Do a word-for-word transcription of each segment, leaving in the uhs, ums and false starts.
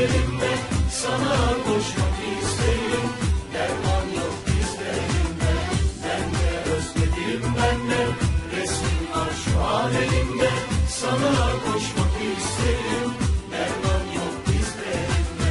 elimde, sana koşmak isterim. Derman yok dizlerimde, ben de özledim ben de. Resmin var şu an elimde, sana koşmak isterim. Derman yok dizlerimde.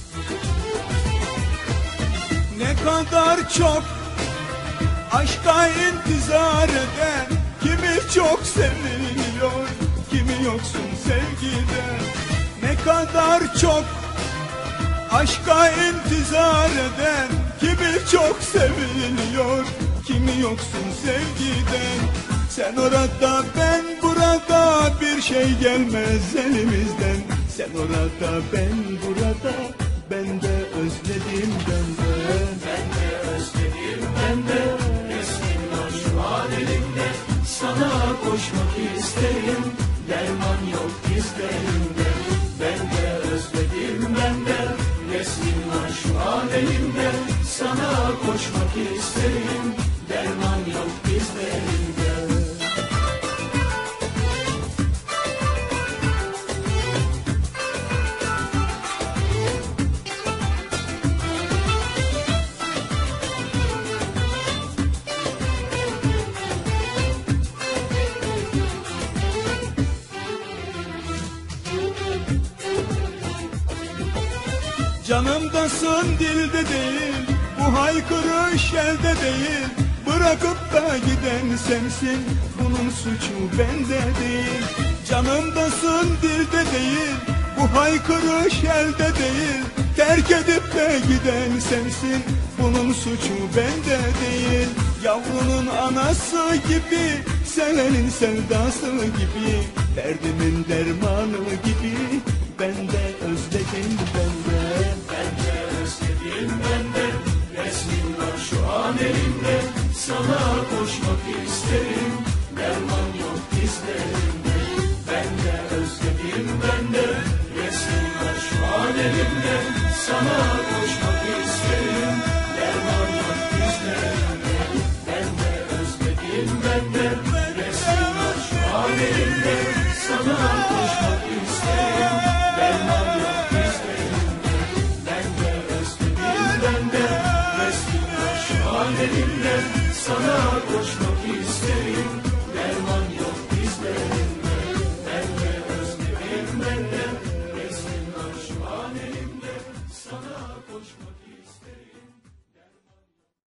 Ne kadar çok aşka intizar eden, kimi çok seviliyor, kimi yoksun sevgiden. Ne kadar çok aşka intizar eden, kimi çok seviliyor, kimi yoksun sevgiden. Sen orada ben burada, bir şey gelmez elimizden. Sen orada ben burada, ben de özledim ben de. Ben de özledim ben de, resmin var şu an elimde, sana koşmak isterim. Derman yok dizlerimde, ben de özledim ben de. Resmin var şu an elimde, sana koşmak isterim. Derman yok dizlerimde. Canımdasın dilde değil, bu haykırış elde değil. Bırakıp da giden sensin, bunun suçu bende değil. Canımdasın dilde değil, bu haykırış elde değil. Terk edip de giden sensin, bunun suçu bende değil. Yavrunun anası gibi, sevenin sevdası gibi, derdimin dermanı gibi, ben de özledim ben de. Ben de özledim ben de, resmin var şu an elimde, sana koşmak isterim. Derman yok dizlerimde, ben de özledim ben de. Resmin var şu an elimde, sana koşmak isterim. Derman yok dizlerimde, ben de özledim ben de. Resmin var şu an elimde, sana koşmak isterim. Derman yok dizlerimde, ben de özledim ben de. Resmin var şu an elimde, sana koşmak isterim. Derman yok dizlerimde, ben de özledim ben de. Resmin var şu an elimde, sana koşmak isterim.